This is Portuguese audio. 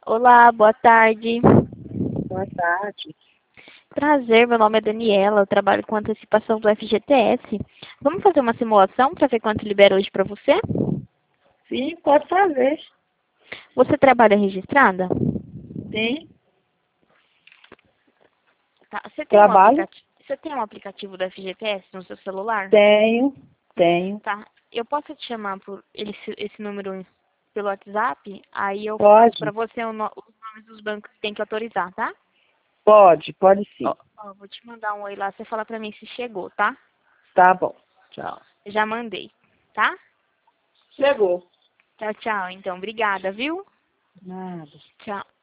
Olá, boa tarde. Boa tarde. Prazer, meu nome é Daniela, eu trabalho com antecipação do FGTS. Vamos fazer uma simulação para ver quanto libera hoje para você? Sim, pode fazer. Você trabalha registrada? Sim, Tá. trabalho? Você tem um aplicativo do FGTS no seu celular? Tenho. Tá. Eu posso te chamar por esse número pelo WhatsApp? Aí eu passo para Pode? você os nomes dos bancos que tem que autorizar, tá? Pode Ó, sim. ó, vou te mandar um oi lá, você fala para mim se chegou, tá? Tá bom. Tchau. Já mandei, tá? Chegou. Tchau, tchau. Então, obrigada, viu? Nada. Tchau.